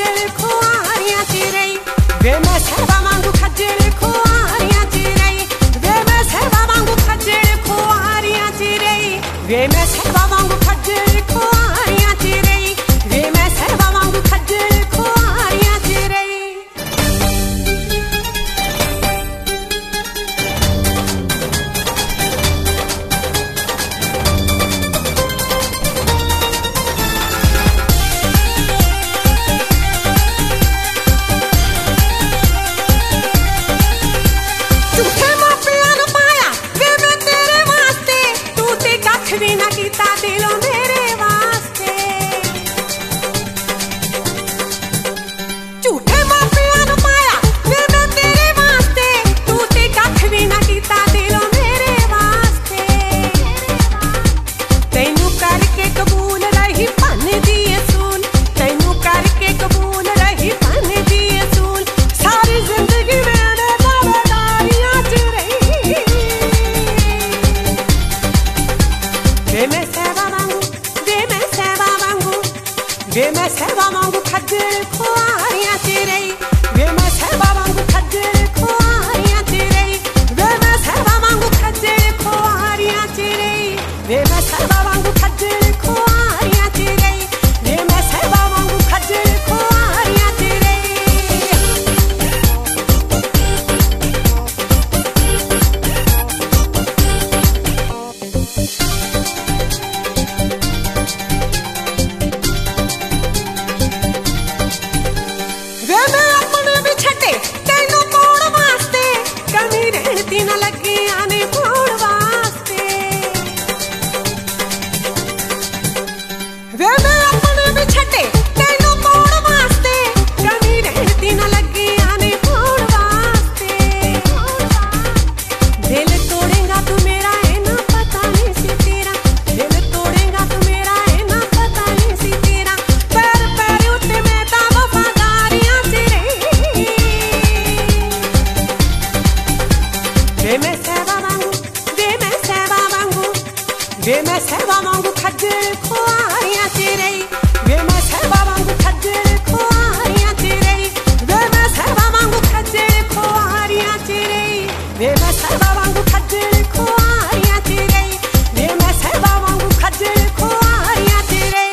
खज्जल खुआरियां च रही वे मैं सहबा वांगू खज्जल खुआरियां च रही वे मैं सहबा वांगू खज्जल खुआरियां च रही वे मैं सहबा वांगू खज्जल खुआरियां च रही वे मैं सहबा वांगू खज्जल खुआरियां च रही वे मैं सहबा वांगू खज्जल खुआरियां च रही वे मैं सहबा वांगू खज्जल खुआरियां च रही वे मैं सहबा वांगू खज्जल खुआरियां च रही वे मैं सहबा वांगू खज्जल खुआरियां च रही वे मैं सहबा वांगू खज्जल खुआरियां च रही वे मैं सहबा वांगू खज्जल खुआरियां च रही वे मैं सहबा वांगू खज्जल खुआरियां च रही वे मैं सहबा वांगू खज्जल खुआरियां च रही वे मैं सहबा वांगू खज्जल खुआरियां च रही वे मैं सहबा वांगू खज्जल खुआरियां च रही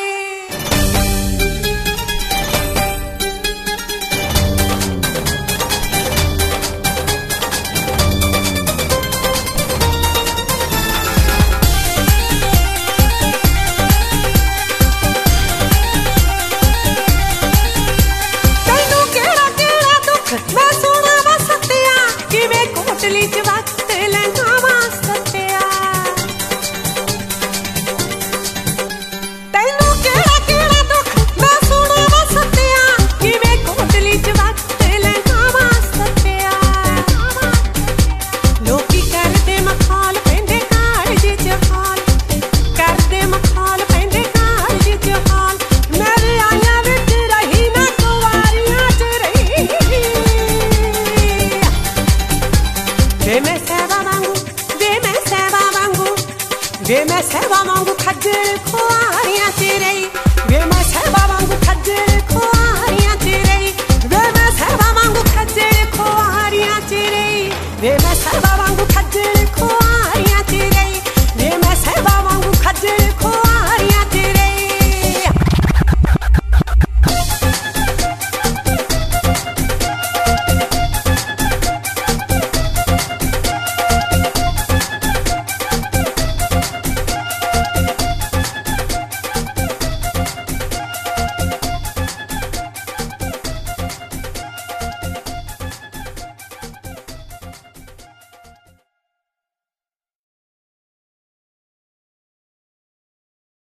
वे मैं सहबा वांगू खज्जल खुआरियां च रही वे मैं सहबा वांगू खज्जल खुआरियां